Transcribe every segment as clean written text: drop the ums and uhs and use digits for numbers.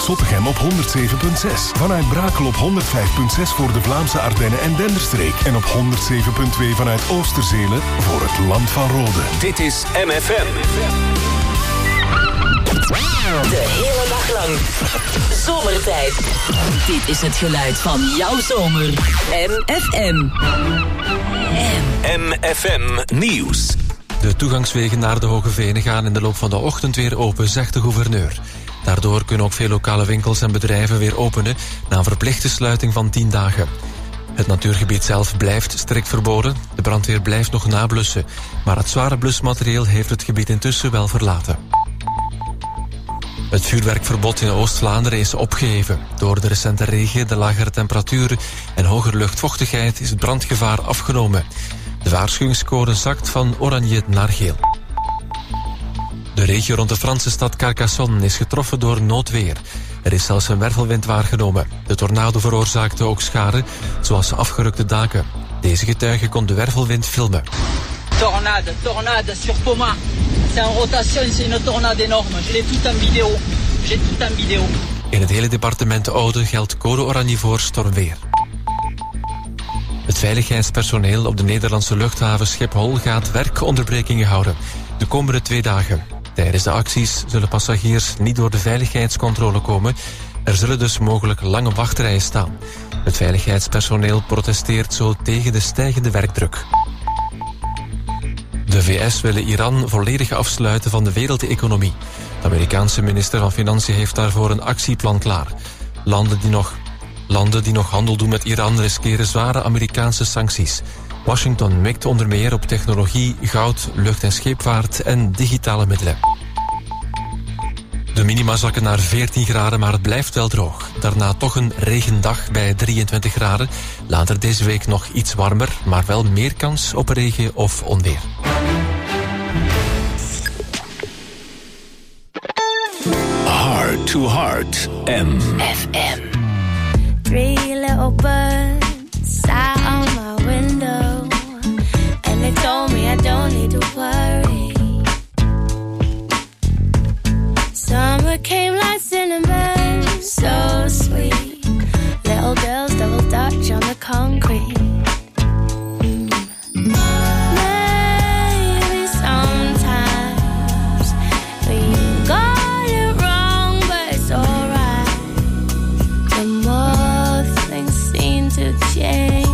Zottegem op 107.6. Vanuit Brakel op 105.6 voor de Vlaamse Ardennen en Denderstreek. En op 107.2 vanuit Oosterzele voor het Land van Rode. Dit is MFM. De hele dag lang. Zomertijd. Dit is het geluid van jouw zomer. MFM. MFM Nieuws. De toegangswegen naar de Hoge Venen gaan in de loop van de ochtend weer open, zegt de gouverneur. Daardoor kunnen ook veel lokale winkels en bedrijven weer openen na een verplichte sluiting van 10 dagen. Het natuurgebied zelf blijft strikt verboden. De brandweer blijft nog nablussen. Maar het zware blusmaterieel heeft het gebied intussen wel verlaten. Het vuurwerkverbod in Oost-Vlaanderen is opgeheven. Door de recente regen, de lagere temperaturen en hogere luchtvochtigheid is het brandgevaar afgenomen. De waarschuwingscode zakt van oranje naar geel. De regio rond de Franse stad Carcassonne is getroffen door noodweer. Er is zelfs een wervelwind waargenomen. De tornado veroorzaakte ook schade, zoals afgerukte daken. Deze getuige kon de wervelwind filmen. Tornade sur Poma. C'est en rotation, c'est une tornade énorme. Je l'ai tout en vidéo. In het hele departement de Oude geldt code oranje voor stormweer. Het veiligheidspersoneel op de Nederlandse luchthaven Schiphol gaat werkonderbrekingen houden. De komende 2 dagen. Tijdens de acties zullen passagiers niet door de veiligheidscontrole komen. Er zullen dus mogelijk lange wachtrijen staan. Het veiligheidspersoneel protesteert zo tegen de stijgende werkdruk. De VS willen Iran volledig afsluiten van de wereldeconomie. De Amerikaanse minister van Financiën heeft daarvoor een actieplan klaar. Landen die nog handel doen met Iran riskeren zware Amerikaanse sancties. Washington mikt onder meer op technologie, goud, lucht- en scheepvaart en digitale middelen. De minima zakken naar 14 graden, maar het blijft wel droog. Daarna toch een regendag bij 23 graden. Later deze week nog iets warmer, maar wel meer kans op regen of onweer. Heart to Heart. FM. 3 little birds sat on my window, and they told me I don't need to worry. Summer came like cinnamon, so sweet. Little girls double dutch on the concrete. Maybe sometimes we got it wrong, but it's alright. The more things seem to change,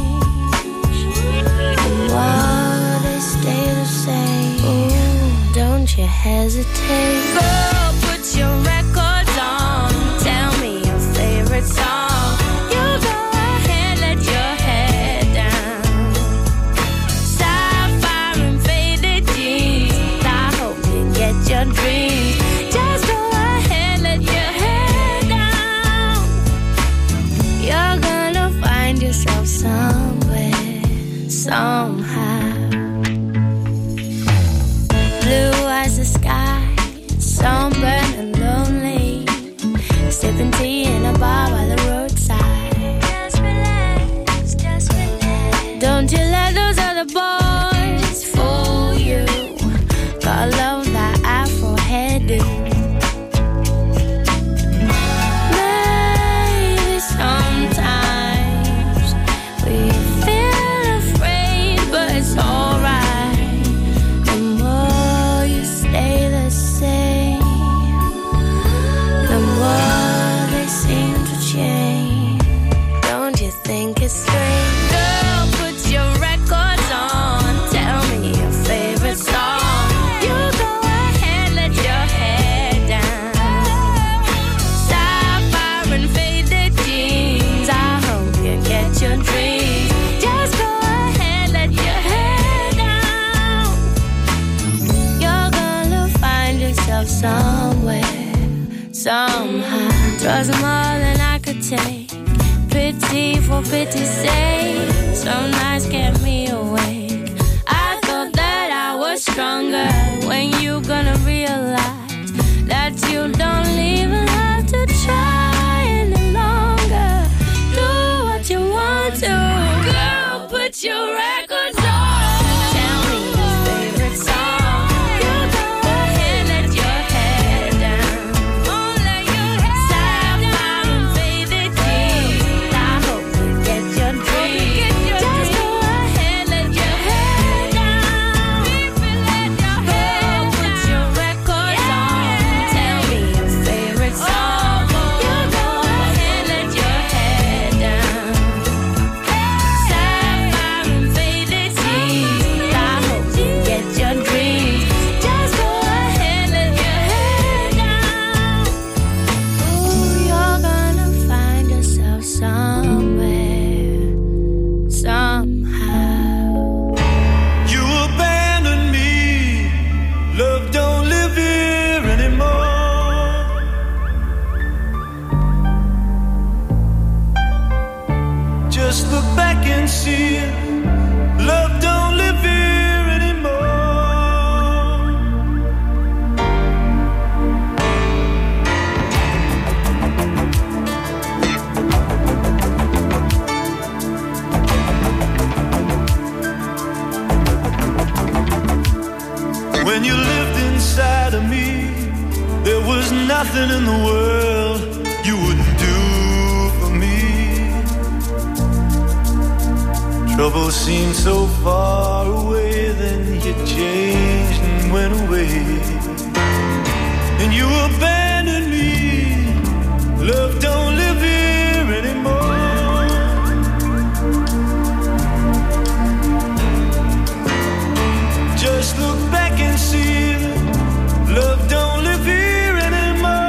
the more they stay the same. Ooh, don't you hesitate. Girl, put your records on. Tell me your favorite song. You go ahead, let your head down. Sapphire and faded jeans. I hope you get your dreams. Just go ahead, let your head down. You're gonna find yourself somewhere, somehow. Blue as the sky, sunburned and lonely, sipping tea in a bar by the roadside. Just relax, just relax. Don't you let those other boys fool you. Gotta love that Afro hairdo. Maybe sometimes we feel afraid, but it's alright. The more you stay the same, the more they seem to change. Don't you think it's strange? Girl, put your records on. Tell me your favorite song. You go ahead, let your head down. Sapphire and faded jeans. I hope you get your dreams. Just go ahead, let your head down. You're gonna find yourself somewhere, somehow. 'Twas more than I could take. Pity for pity's sake. Some nights kept me awake. I thought that I was stronger. When you gonna realize that you don't even have to try any longer. Do what you want to. Girl, put your records on. Tell me your favorite song. You go ahead, let your head down. Let your head down. Just look back and see it. Love don't live here anymore. When you lived inside of me, there was nothing in the world you wouldn't do for me. Trouble seemed so far away, then you changed and went away. And you abandoned me. Love don't live here anymore. Just look back and see that love don't live here anymore.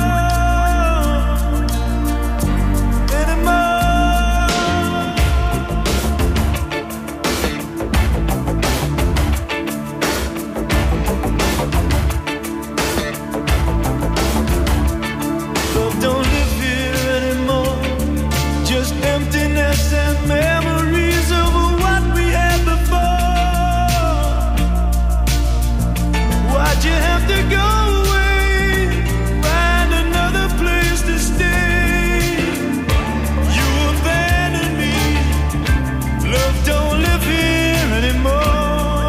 Love don't live here anymore. Just emptiness and memories of what we had before. Why'd you have to go away? Find another place to stay. You abandoned me. Love don't live here anymore.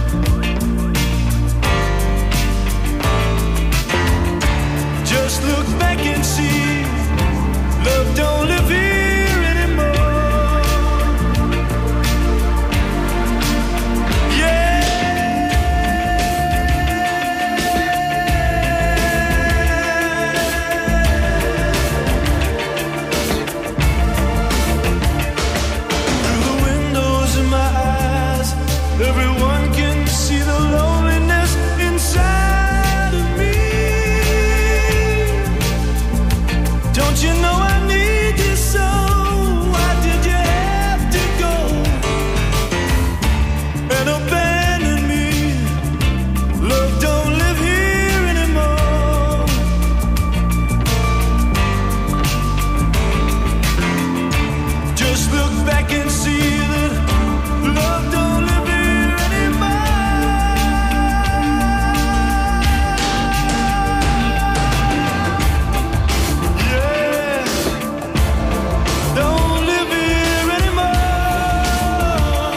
Just look back and see. Love don't live here anymore. Yeah. Through the windows in my eyes, everyone can see the loneliness inside of me. Don't you know I need you so? Why did you have to go and abandon me? Love don't live here anymore. Just look back and see that love don't live here anymore. Yeah, don't live here anymore.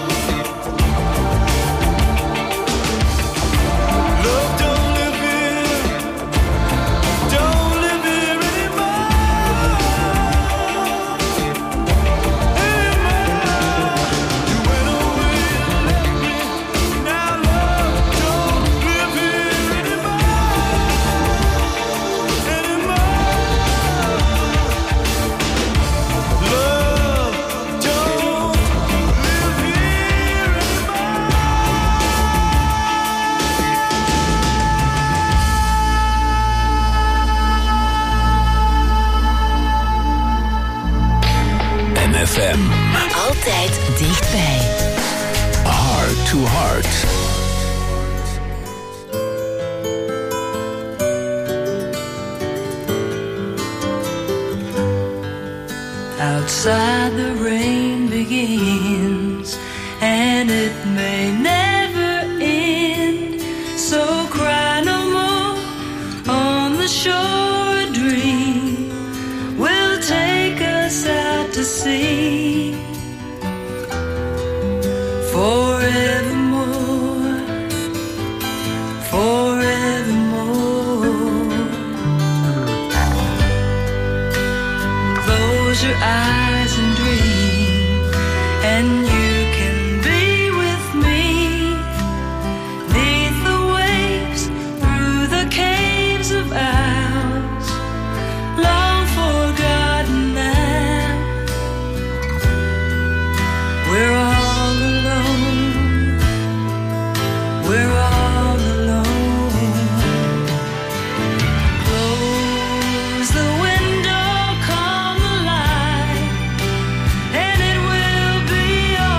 Love don't live here anymore. You went away and left me. Now love don't live here anymore. Love don't live here MFM. Altijd dichtbij. Heart to Heart. Outside the rain begins, and it may never end. So cry no more on the shore. A dream will take us out to sea forevermore, forevermore. Close your eyes and dream, and you can be with me. Neath the waves, through the caves of ours, long forgotten now. We're all alone. We're all alone. Close the window, calm the light, and it will be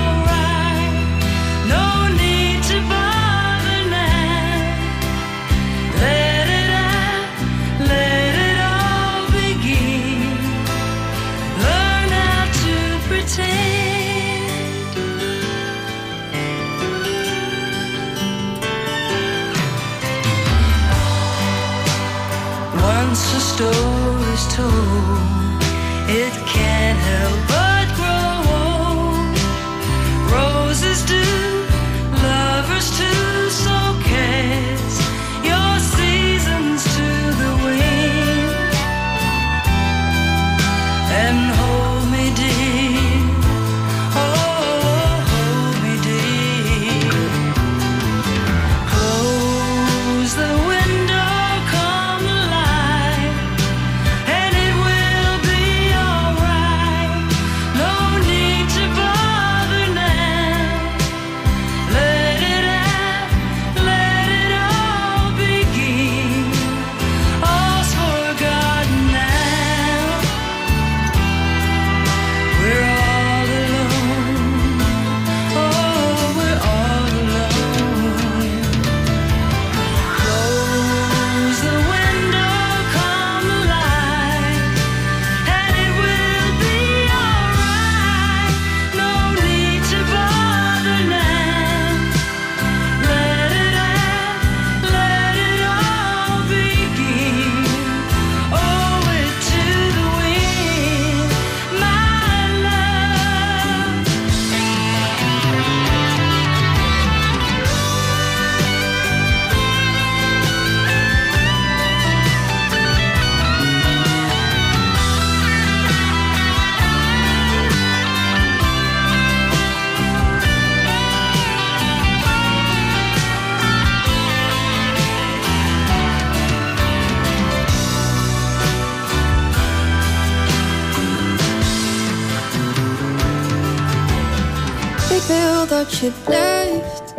wil dat je blijft,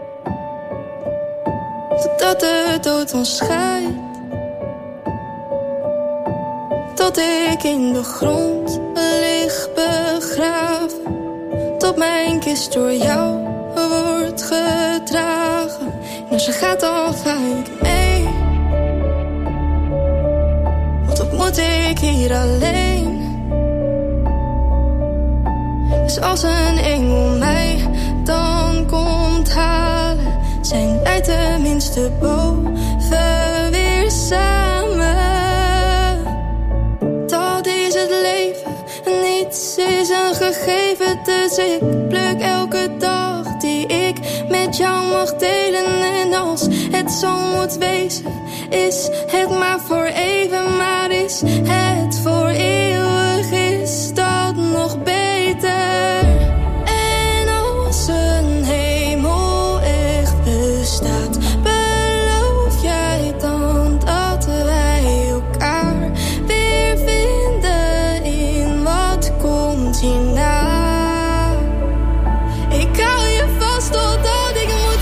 totdat de dood ons scheidt. Tot ik in de grond lig begraven, tot mijn kist door jou wordt gedragen. En als je gaat dan ga ik mee, want wat moet ik hier alleen? Dus als een engel mij dan komt halen, zijn wij tenminste boven weer samen. Dat is het leven, niets is een gegeven. Dus ik pluk elke dag die ik met jou mag delen. En als het zo moet wezen, is het maar voor even. Maar is het voor eeuwig, is dat nog beter. En als een hemel echt bestaat, beloof jij dan dat wij elkaar weer vinden in wat komt hierna? Ik hou je vast totdat ik moet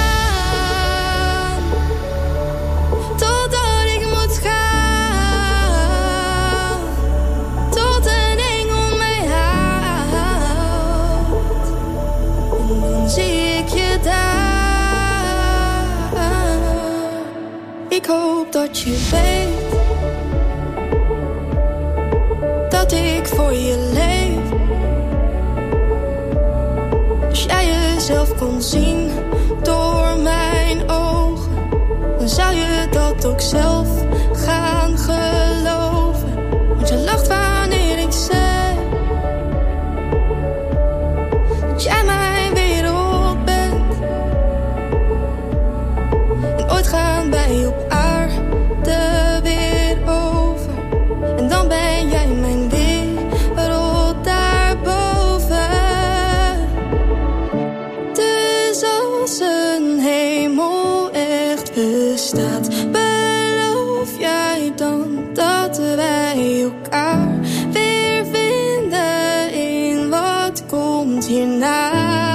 gaan, totdat ik moet gaan, tot een engel mij haalt. En dan zie ik je daar. Ik hoop dat je weet dat ik voor je leef. Als jij jezelf kon zien door mijn ogen, dan zou je dat ook zelf gaan geloven. Want je lacht wanneer ik zeg dat jij mijn wereld bent. En ooit gaan wij op aarde weer over, en dan ben jij mijn wereld daarboven. Dus als een hemel echt bestaat, beloof jij dan dat wij elkaar weer vinden in wat komt hierna?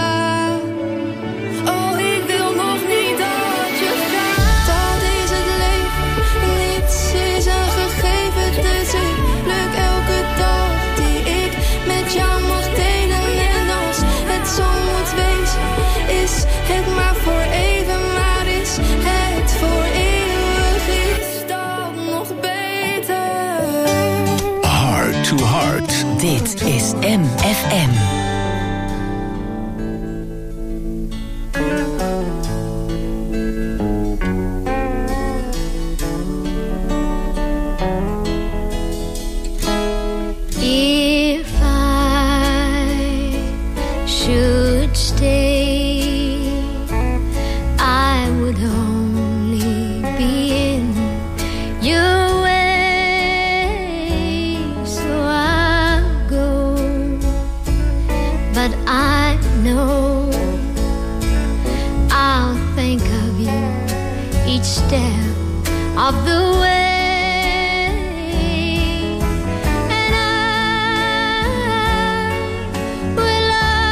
Oh, ik wil nog niet dat je gaat. Dat is het leven, niets is een gegeven. Dus ik pluk elke dag die ik met jou mag delen. En als het zo moet wezen, is het maar voor even. Maar is het voor eeuwig, is dat nog beter. Heart to Heart. Dit is MFM. If I should stay, I would only be in your way. So I'll go, but I know I'll think of you each step of the way. And I will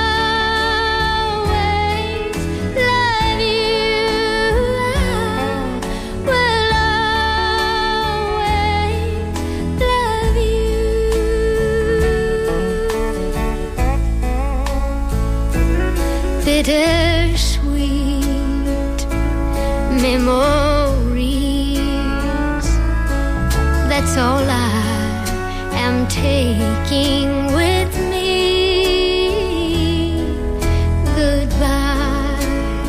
always love you. I will always love you. Bittersweet memories, that's all I am taking with me. Goodbye,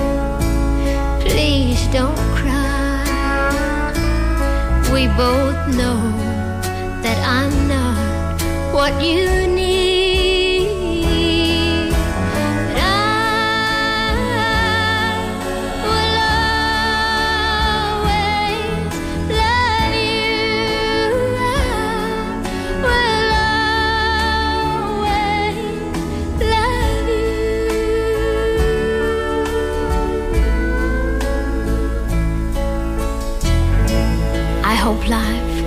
please don't cry. We both know that I'm not what you need. But I will always love you. I will always love you. I hope life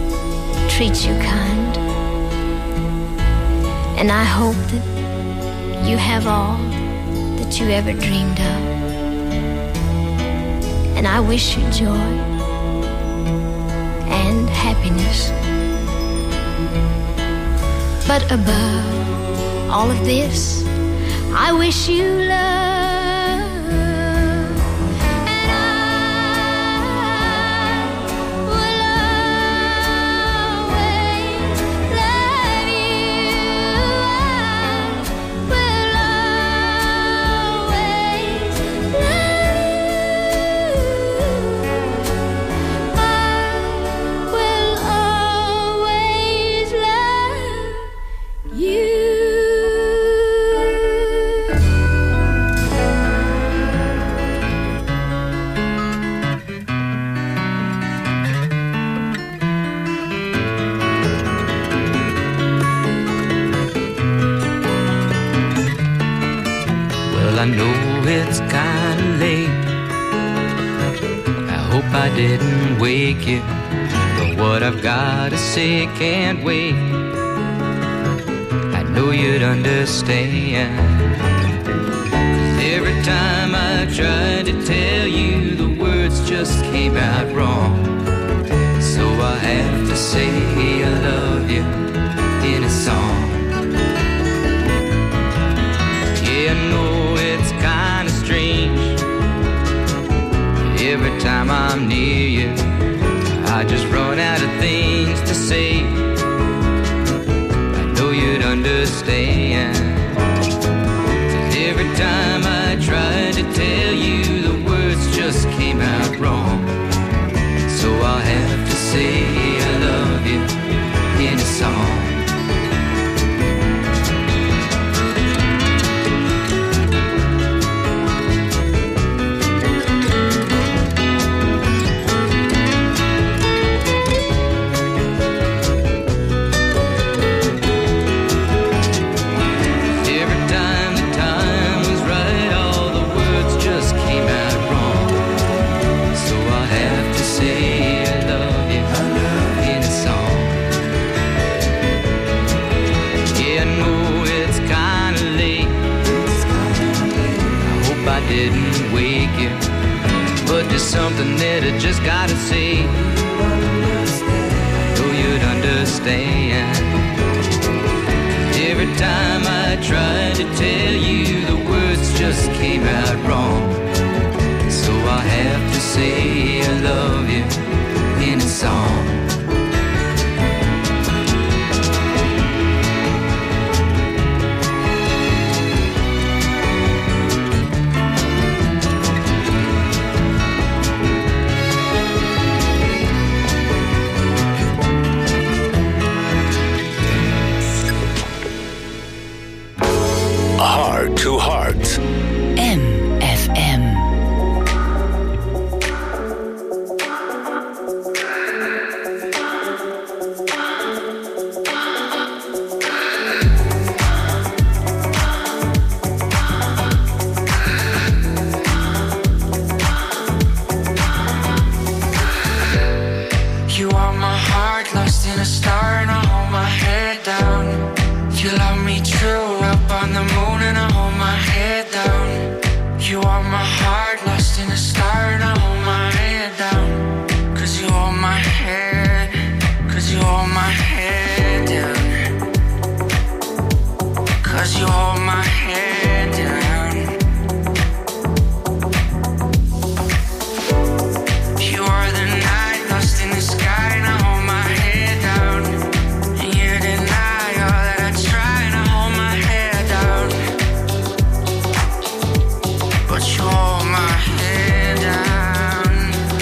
treats you kind, and I hope that you have all that you ever dreamed of. And I wish you joy and happiness. But above all of this, I wish you love. I know it's kinda late. I hope I didn't wake you, but what I've gotta say can't wait. I know you'd understand, 'cause every time I tried to tell you, the words just came out wrong. So I have to say I love you in a song. Yeah, I know it's kinda strange. Every time I'm near you, I just run out of things to say. I know you'd understand, 'cause every time I tried to tell you, the words just came out wrong. So I'll have to say I love you in a song. Didn't wake you, but there's something that I just gotta say. I know you'd understand. Every time I tried to tell you, the words just came out wrong. So I have to say I love you in a song. Heart to Heart. MFM. You are my heart, lost in a star, and I hold my head down. You love me true, up on the moon, and I hold my head down. You are my heart, lost in a star, and I hold my head down. 'Cause you hold my head, 'cause you hold my head down. 'Cause you hold my head down. You are the night, lost in the sky, and I hold my head down. And you deny all that I try, and I hold my head down. But you hold my head down.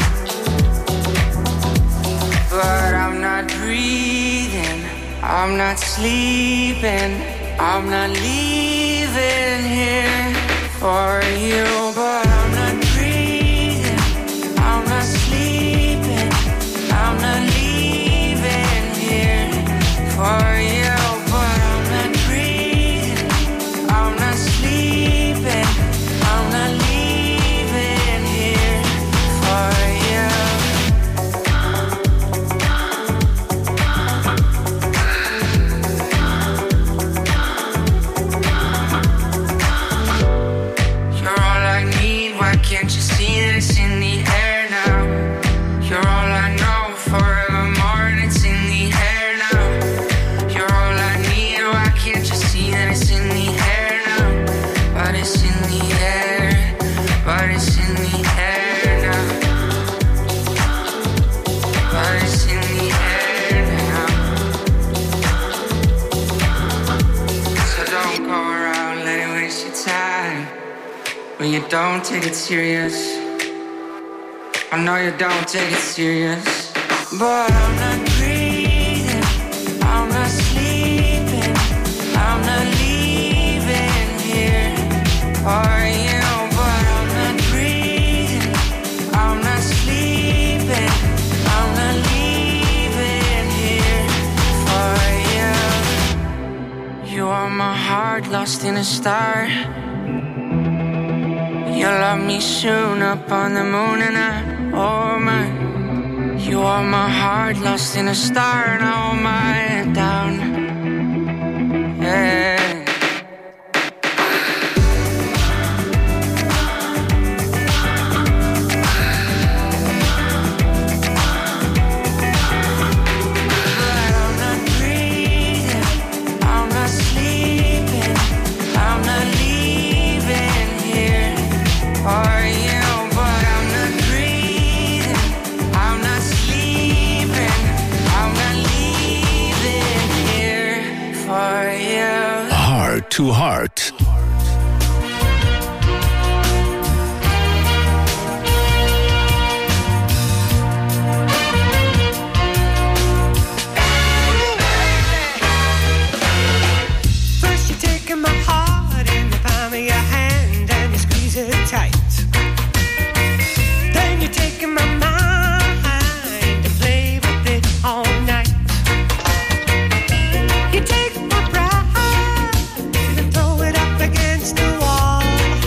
But I'm not breathing, I'm not sleeping, I'm not leaving here for you. But I'm not breathing, I'm not sleeping, I'm not leaving here for you. But I'm not breathing, I'm not sleeping, I'm not leaving here for you. you don't take it serious. I know you don't take it serious. But I'm not breathing, I'm not sleeping, I'm not leaving here for you. But I'm not breathing, I'm not sleeping, I'm not leaving here for you. You are my heart lost in a star. You'll love me soon up on the moon and oh my. You are my heart lost in a star and I hold my head down. Yeah. To Heart. First you're taking my heart in the palm of your hand and you squeeze it tight. Then you're taking my mind and play with it all night. You take my pride and throw it up against the wall.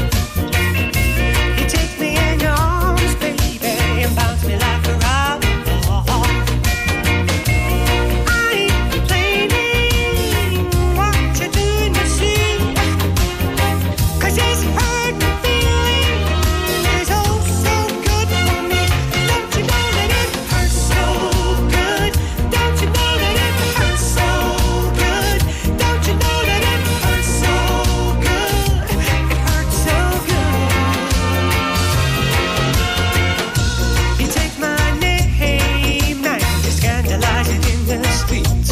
You take me in your arms, baby, and bounce me like a rock ball. I ain't complaining what you're doing, you see, 'cause this hurt feeling is oh so good for me. Don't you know that it hurts so good? Don't you know that it hurts so good? Don't you know that it hurts so good? It hurts so good. You take my name, now you scandalize it in the street.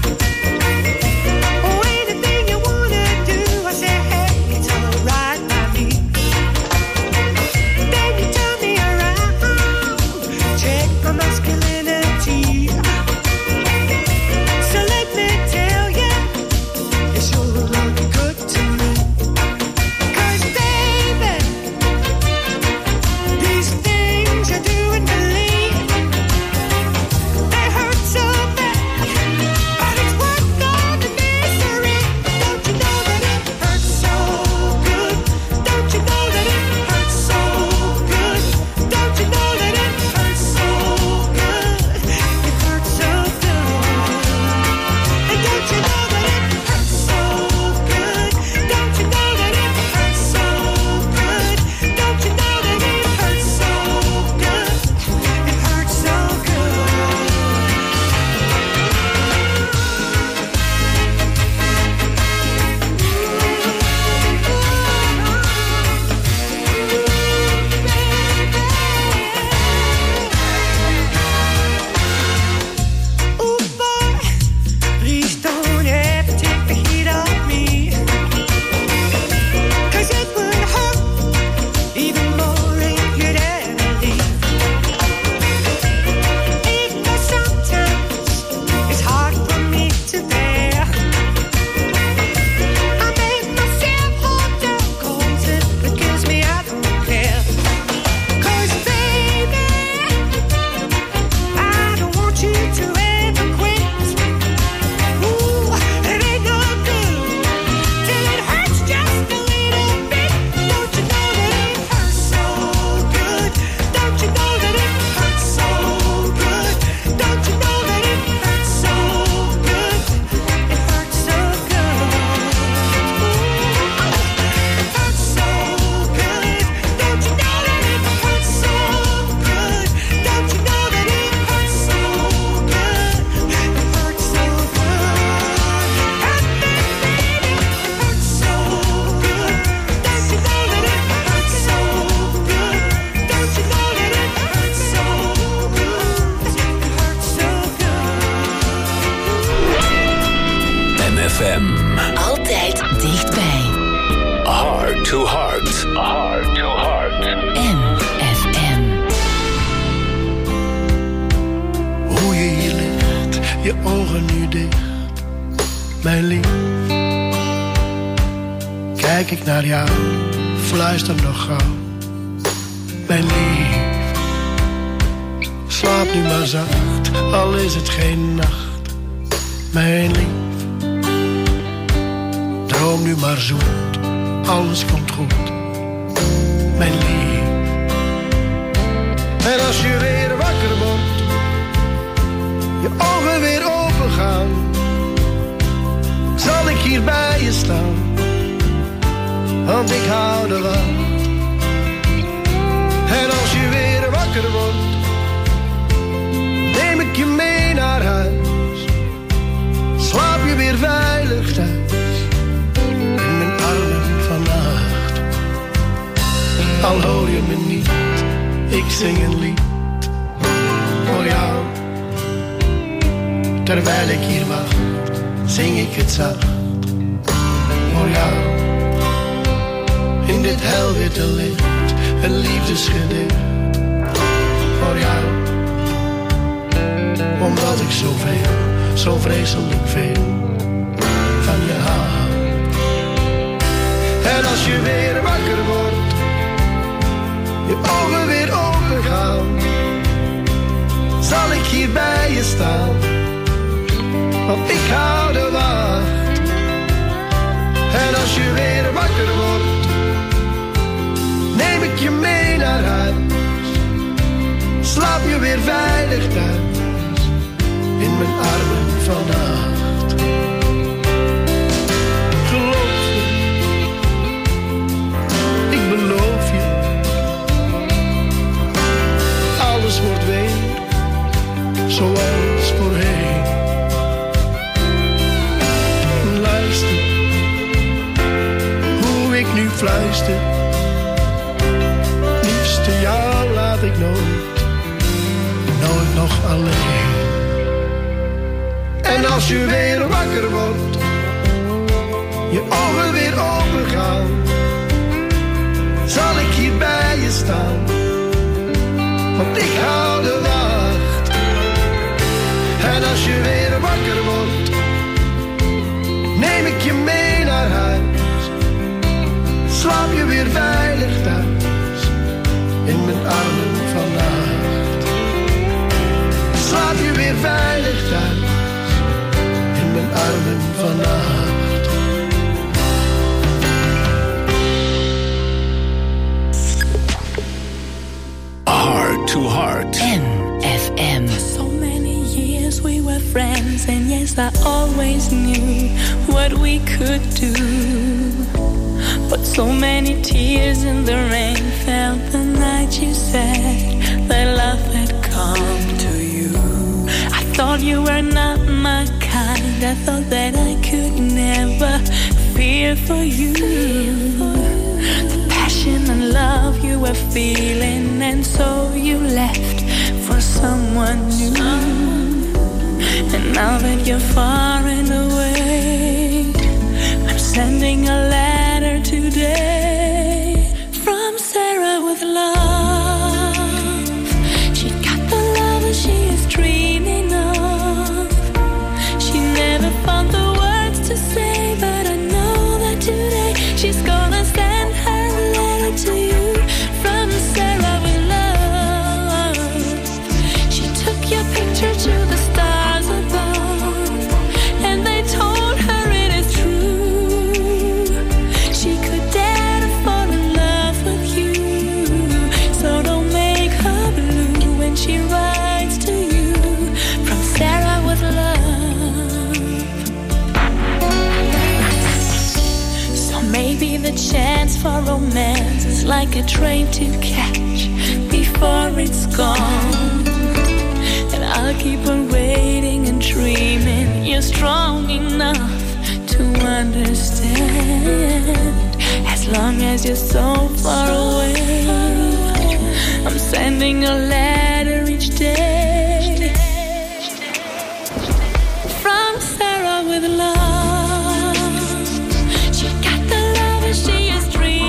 Oh, anything you wanna do, I say, hey, it's alright by me. Then you turn me around, check my masculinity. So let me tell you, you sure look good to me. 'Cause baby, these things you do and believe, they hurt so bad, but it's worth all the misery. Don't you know that it hurts so good? Don't you know that it hurts so good? Don't you know that it hurts so good? It hurts so good. And don't you know that it hurts so good? Don't you know that it hurts so good? Don't you know that it hurts so good? It hurts so good. Ooh, boy, please don't ever take the heat off me, 'cause it would hurt even more if you'd ever leave. Even though sometimes it's hard for me to bear, I made myself hold down cold if it kills me, I don't care. 'Cause baby, I don't want you to ever quit. Ooh, it ain't no good till it hurts just a little bit. Don't you know that it hurts so good? Don't you know that it hurts so good? Don't you know that it hurts so good? It hurts so good. It hurts so good. Don't you know that it hurts so good? Don't you know that it hurts so good? It hurts so good. And then baby, it hurts so good. Don't you know that it hurts so good? Don't you know that it hurts so good? It hurts so good. MFM. Altijd dichtbij. Heart Heart to Heart. Heart to Heart. NFM. Hoe je hier ligt, je ogen nu dicht, mijn lief. Kijk ik naar jou, fluister nog gauw, mijn lief. Slaap nu maar zacht, al is het geen nacht, mijn lief. Droom nu maar zoet, alles komt goed, mijn lief. En als je weer wakker wordt, je ogen weer open gaan, zal ik hier bij je staan, want ik hou er van. En als je weer wakker wordt, neem ik je mee naar huis, slaap je weer veilig thuis, in mijn armen vannacht. Al hoor je me niet, ik zing een lied voor jou. Terwijl ik hier wacht, zing ik het zacht voor jou. In dit helwitte licht, een liefdesgedicht voor jou. Omdat ik zoveel, zo vreselijk veel van je hou. En als je weer wakker wordt, je ogen weer open gaan, zal ik hier bij je staan, want ik hou de wacht. En als je weer wakker wordt, neem ik je mee naar huis, slaap je weer veilig thuis, in mijn armen vannacht. Geloof me, ik beloof je, alles wordt weer zoals voorheen. Luister, hoe ik nu fluister, liefste jou laat ik nooit, nooit nog alleen. En als je weer wakker wordt, je ogen weer open gaan, zal ik hier bij je staan, want ik hou de wacht. En als je weer wakker wordt, neem ik je mee naar huis, slaap je weer veilig thuis, in mijn armen vannacht. Slaap je weer veilig thuis, in mijn armen vannacht. Heart to Heart. NFM. So many years we were friends, and yes, I always knew what we could do. But so many tears in the rain fell the night you said that love had come to you. I thought you were not my kind, I thought that I could never fear for you. The passion and love you were feeling, and so you left for someone new. And now that you're far and away, I'm sending a letter today from Sarah with love. She got the love that she is dreaming of. She never found the words to say, but I know that today she's gonna send her a letter to you from Sarah with love. She took your picture to the stars above, and they told her it is true. She could dare to fall in love with you, so don't make her blue when she writes to you from Sarah with love. So maybe the chance for romance is like a train to catch before it's gone. And I'll keep on waiting and dreaming you're strong enough to understand. As long as you're so far away, I'm sending a letter each day from Sarah with love. She got the love and she is dreaming.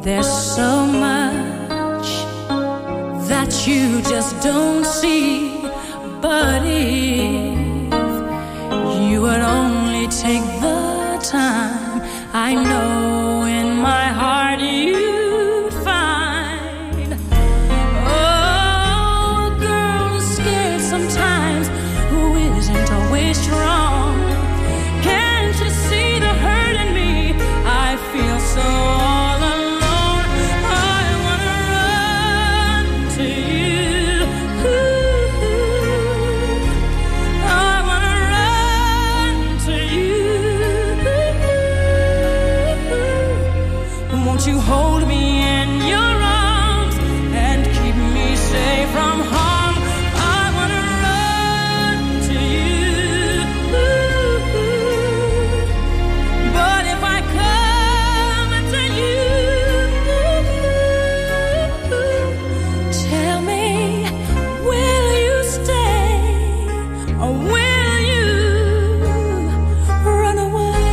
There's so much that you just don't see. But if you would only take the time, I know in my heart you'd find. Oh, a girl who's scared sometimes, who isn't always strong. Can't you see the hurt in me? I feel so all alone. I wanna run to you. I wanna run to you. Won't you hold me in your arms and keep me safe from harm? I wanna run to you. But if I come to you, tell me, will you stay or will you run away?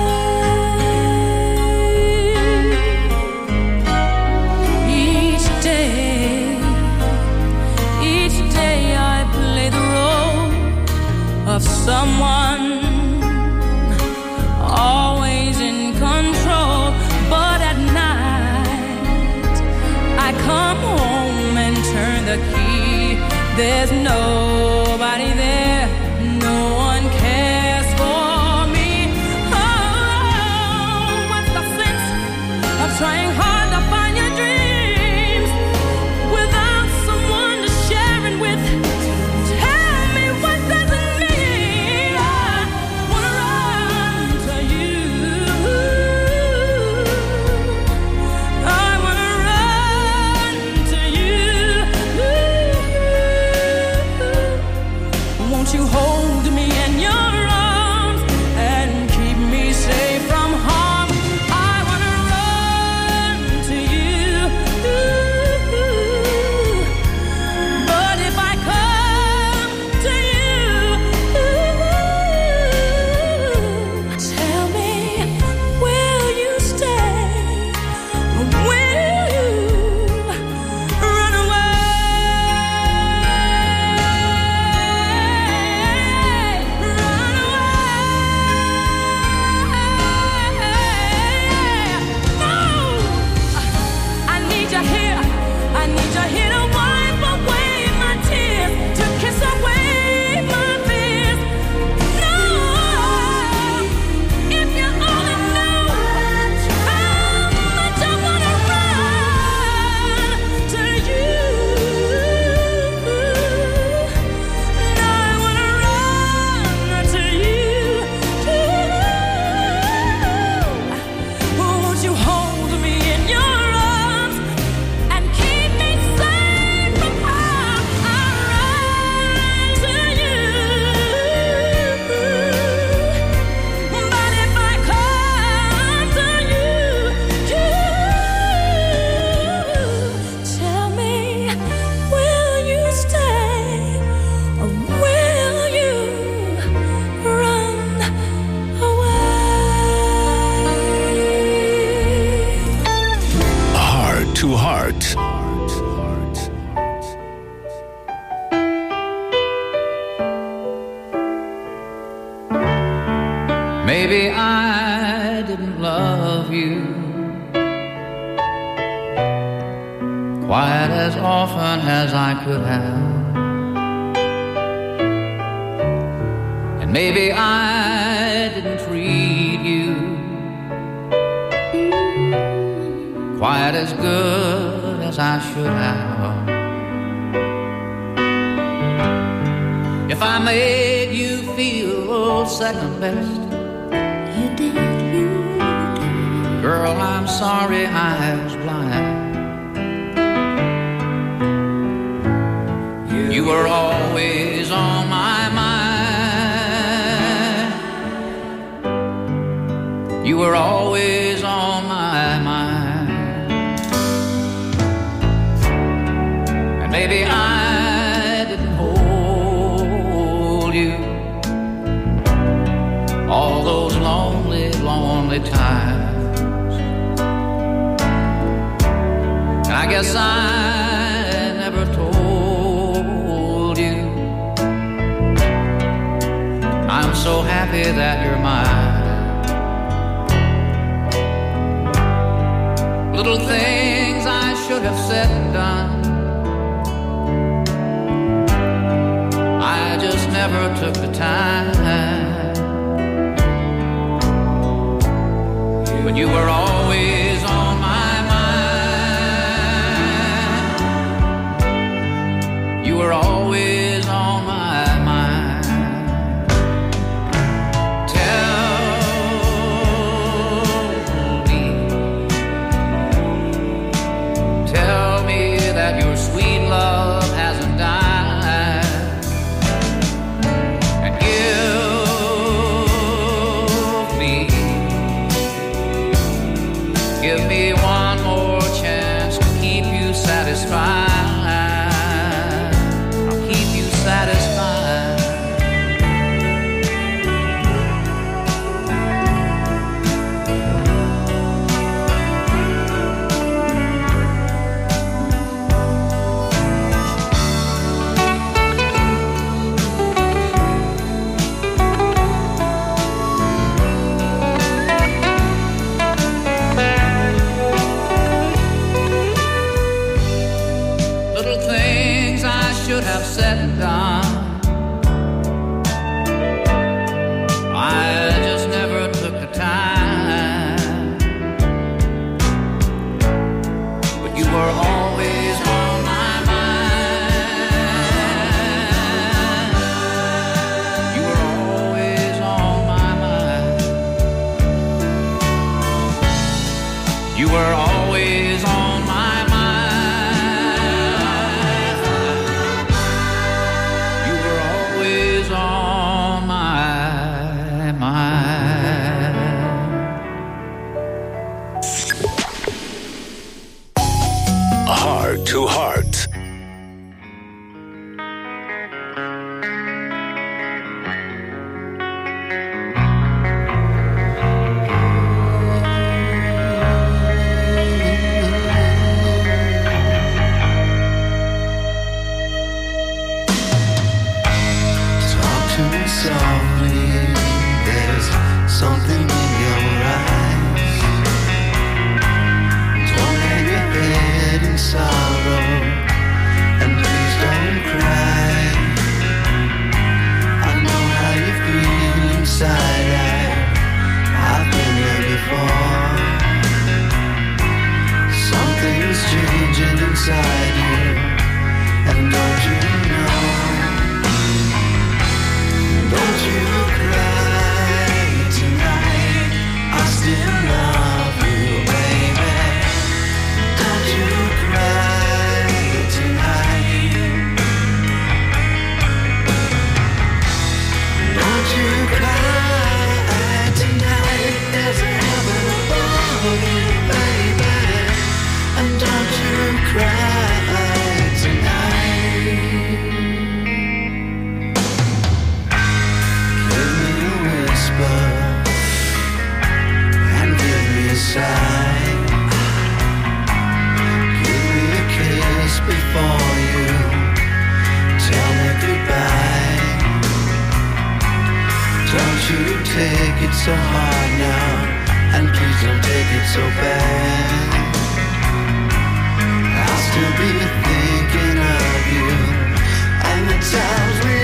Each day I play the role of someone always in control. But at night I come home and turn the key. There's nobody there, no one cares for me. Oh, what's the sense of trying hard to find your dreams without someone to share it with? Tell me, what does it mean? I wanna run to you. I wanna run to you. Won't you hold me in your arms and keep me safe from harm? I wanna run to you. But if I come to you, tell me, will you stay or will you run away? Run away. No, I need you here. I need you here to wipe away my tears, to kiss away my fears. No, if you only knew how much I wanna run to you. I wanna run to you. Won't you hold me in your arms and keep me safe from harm? I run to you. But if I come to you, tell me, will you stay or will you run away? Heart to Heart. Maybe I didn't love you quite as often as I could have. And maybe I didn't treat you quite as good as I should have. If I made you feel second best, You did. girl, I'm sorry I was blind. You were always on my mind. You were always on my mind. And maybe I didn't hold you all those lonely, lonely times. guess I never told you I'm so happy that you're mine. Little things I should have said and done, I just never took the time. But you were always on my mind. You were always on my mind. Tell me that your sweet love hasn't died. And give me one more chance to keep you satisfied. I'll keep you satisfied. Little things I should have said and done, I just never took the time. But you were always on my mind. You were always on my mind. You were always on my mind. You were always on my mind. Heart to Heart. Talk to me softly, there's something in your eyes. Don't hang your head in sorrow, and please don't cry. I know how you feel inside, I've been there before. Something's changing inside you, and don't you know? Don't you cry tonight, I still love you, baby. Don't you cry tonight. Don't you cry tonight, there's a heaven above you, baby. And don't you cry tonight. Give me a whisper and give me a sigh. Give me a kiss before you tell me goodbye. Don't you take it so hard now, and please don't take it so bad. I'll still be thinking of you and the times we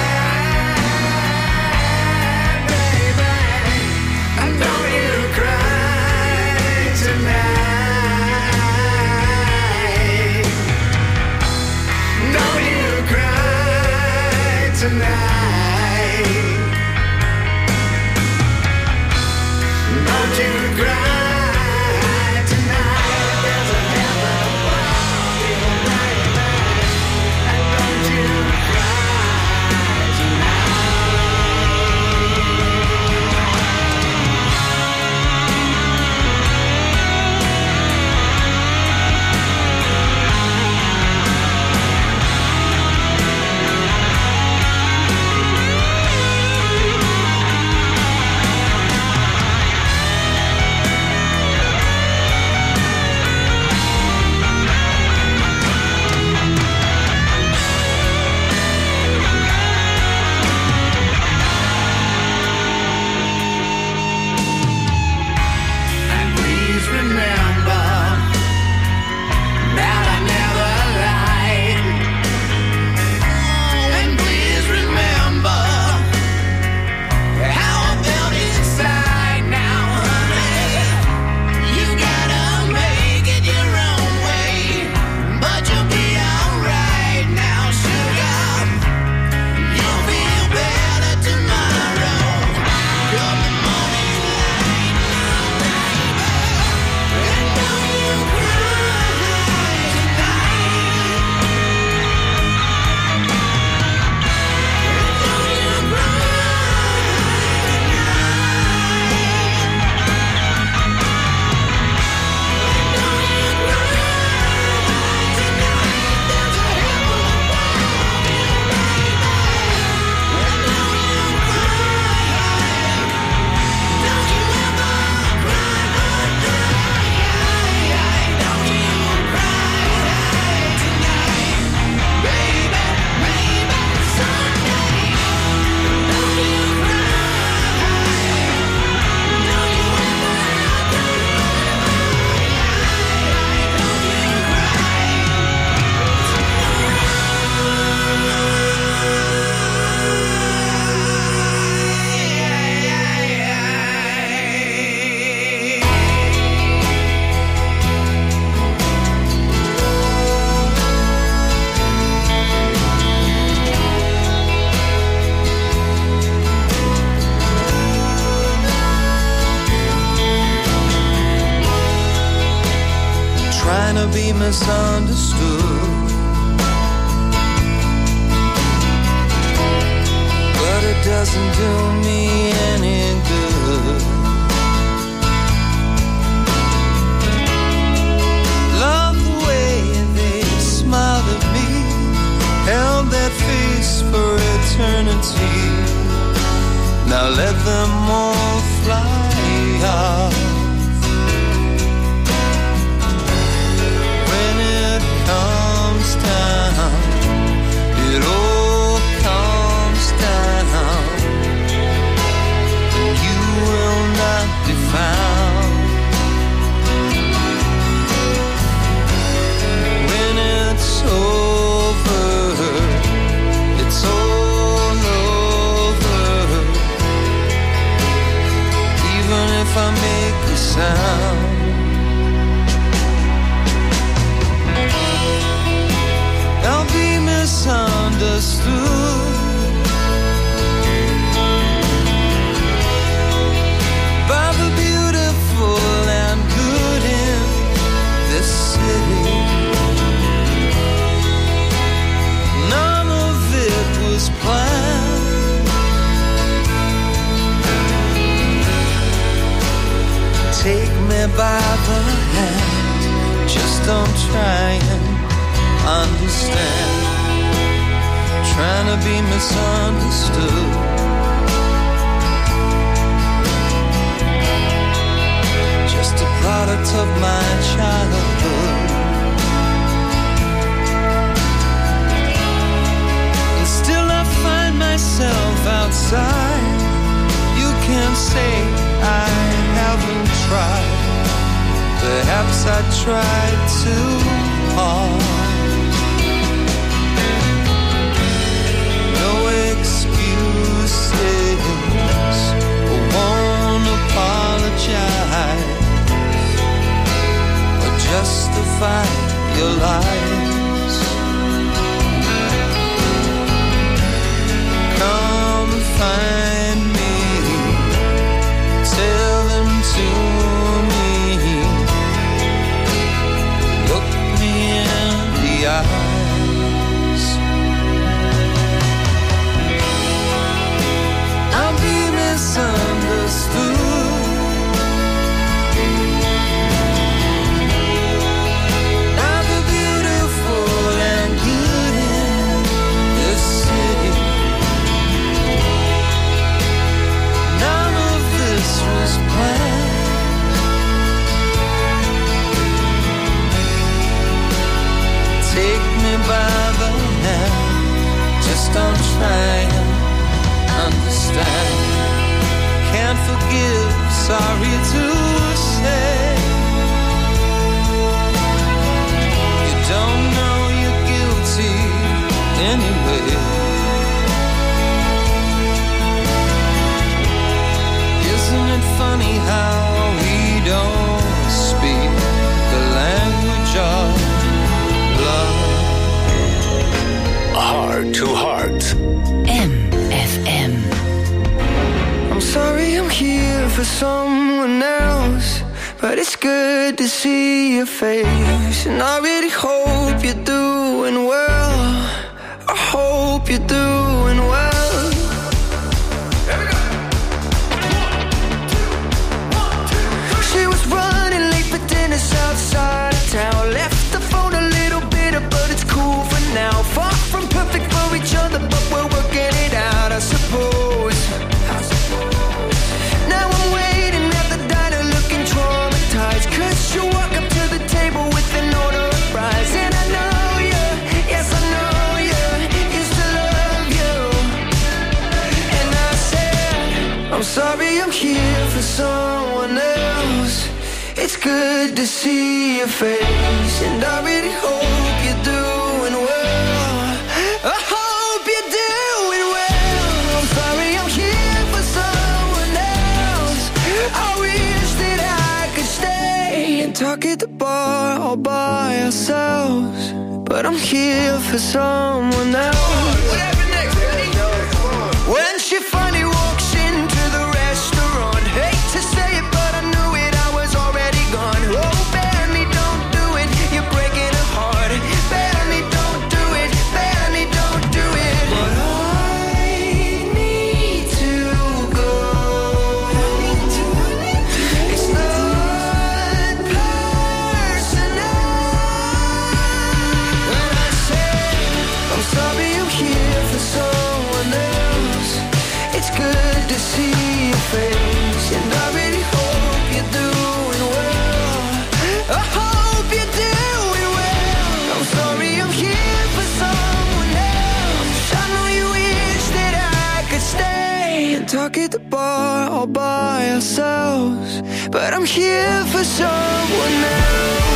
had, baby. And don't you cry tonight. Don't you cry tonight. Don't you cry trying to be misunderstood. But it doesn't do me any good. Love the way they smiled at me, held that face for eternity. Now let them all fly off. When it comes down, it all comes down, and you will not be found. When it's over, it's all over. Even if I make a sound, I'll be misunderstood by the beautiful and good in this city. None of it was planned. Take me by the hand, just don't try and understand. Trying to be misunderstood. Just a product of my childhood. And still I find myself outside. You can't say I haven't tried. Perhaps I tried too hard. No excuses, I won't apologize or justify your lies. Come find me, tell them to me, look me in the eye. Misunderstood by the beautiful and good in this city. None of this was planned. Take me by the hand, just don't try and understand. Can't forgive, sorry to say. You don't know you're guilty anyway. Isn't it funny how we don't speak the language of love? Heart to Heart. MFM. I'm sorry I'm here for someone else, but it's good to see your face. And I really hope you're doing well. I hope you're doing well. She was running late for dinner outside of town. Left the phone a little bitter, but it's cool for now. Far from perfect for each other, but we're working it out, I suppose. Now I'm waiting at the diner looking traumatized, 'cause you walk up to the table with an order of fries. And I know you, yes I know you, used to love you. And I said, I'm sorry I'm here for someone else. It's good to see your face, and I really hope you're doing well. I hope you're doing well. I'm sorry I'm here for someone else. I wish that I could stay and talk at the bar all by ourselves, but I'm here for someone else. What happened next, Eddie? When she finally walks into the restaurant, hate to say it, but I knew it, I was already gone. Oh, Benny, don't do it, back at the bar all by ourselves, but I'm here for someone else.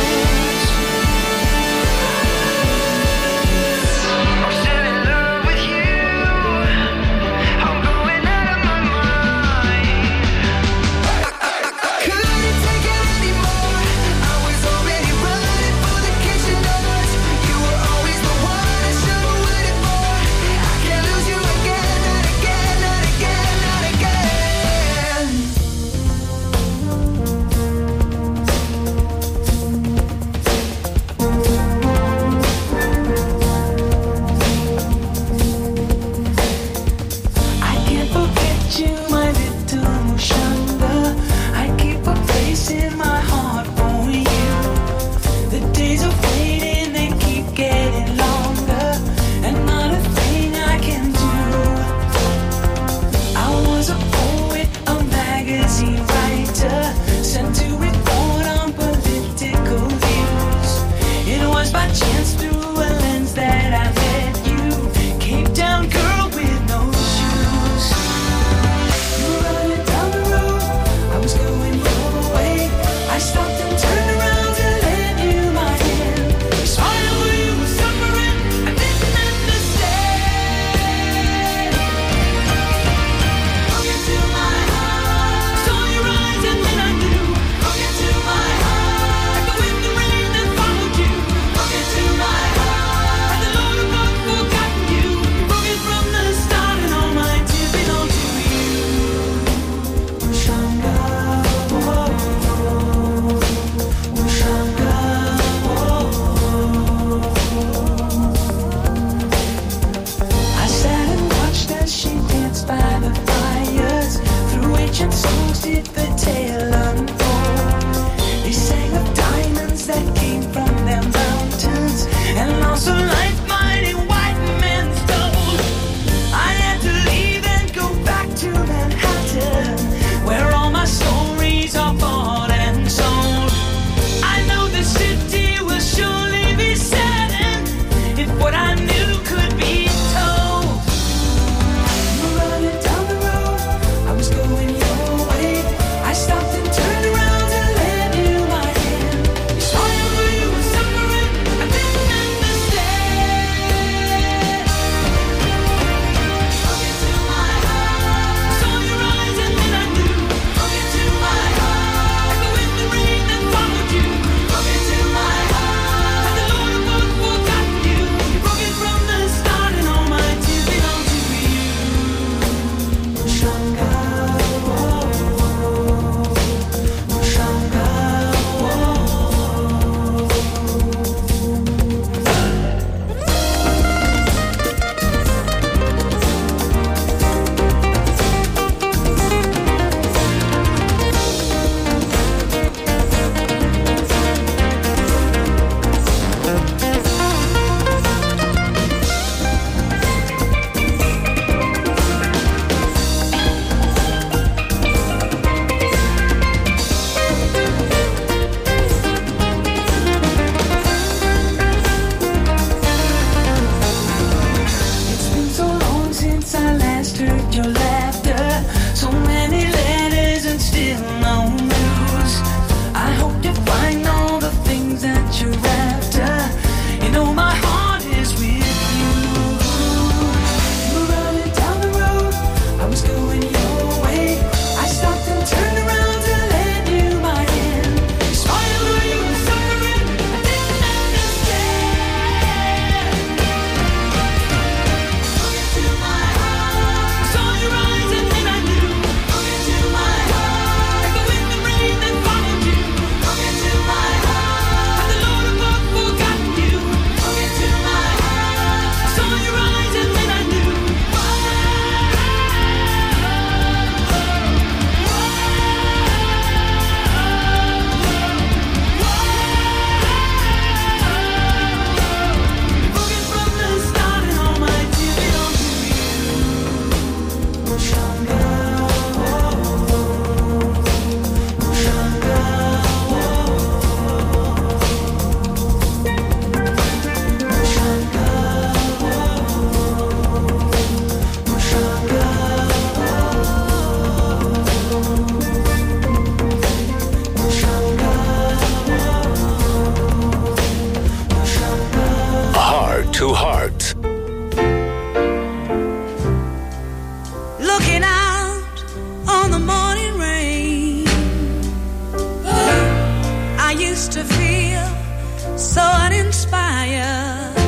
feel so uninspired.